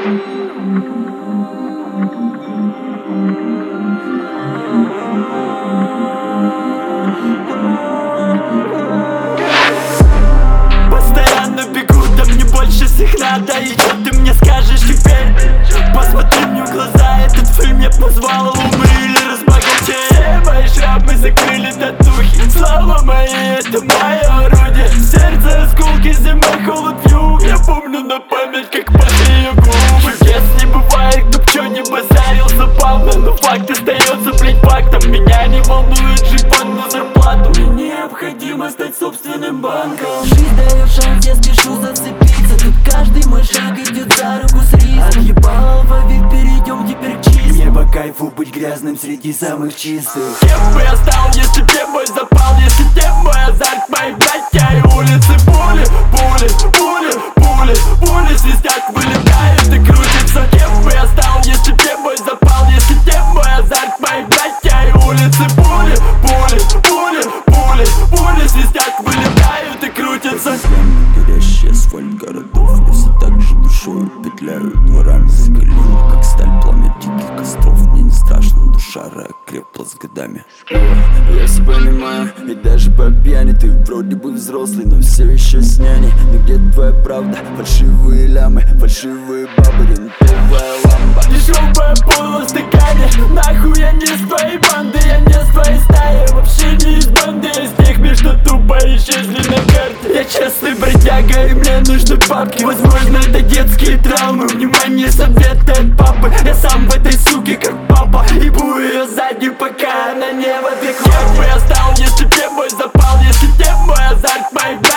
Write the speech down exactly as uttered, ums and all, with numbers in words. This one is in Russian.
Постоянно бегу, да мне больше всех надо. И что ты мне скажешь теперь? Посмотри мне в глаза, этот фильм я позвал умыли, разбогатей. Все мои шрамы закрыли татухи, слава моя, это мое орудие. Сердце осколки, зима, холод, юг. Я помню на память, как пахли ее губы. Чудес не бывает, кто б чё не базарил забавно, но факт остается, блять, фактом. Меня не волнует жипан на зарплату. Мне необходимо стать собственным банком. Жизнь дает шанс, я спешу зацепиться. Тут каждый мой шаг идет за руку с риском. Отъебал вовек, перейдем теперь к чистым. Мне по кайфу быть грязным среди самых чистых. Кем бы я стал, если б мой запал, если б мой азарт, мои братья и улицы. Пули, пули, пули, пули, пули свистят, вылетают и крутятся. Кем бы я стал, если б мой запал, если б мой азарт, мои братья и улицы. Пули, пули, пули, пули, пули свистят, вылетают и крутятся. Горящий асфальт городов, я все так же душою петляю дворами закалил, как сталь пламя диких костров. Мне не страшно, душа крепла с годами. Я все понимаю, и даже по пьяни ты вроде бы взрослый, но все еще с няней. Но где твоя правда? Фальшивые лямы, фальшивые бабы, рентовая ламба. Дешевая пола в стакане, нахуй я не с твоей банды, я не с твоей стаи, вообще не из банды. Я с тех мест, что тупо исчезли на карте. Я честный бродяга и мне нужны бабки. Возможно, это детские травмы, внимание, советы от папы. Я сам в этой суке как папа, ебу ее сзади, пока она не в обиходе. Кем бы я стал, если б мой запал, если б мой азарт, мои